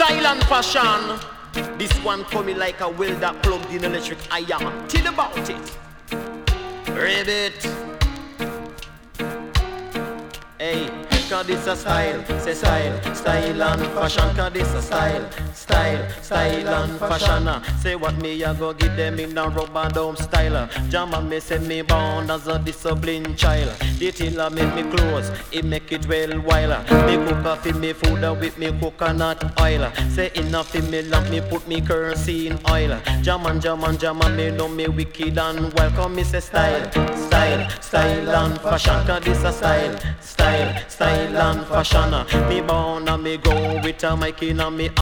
style and fashion. This one coming like a welder plugged in electric iron. Tell about it. Ribbit. Hey, cause this a style, say style, style and fashion. Cause this a style, style, style and fashion. Say what me a go give them in a rubber dome style. Jama me say me born as a disciplined child. The tiller make me clothes, it make it well while. Me cook off in me food with me coconut oil. Say enough in me lamp, me put me kerosene oil. Jama me know me wicked and welcome. Me say style, style, style and fashion. Cause this a style, style, style and fashion. Me born and me go with a mic in a me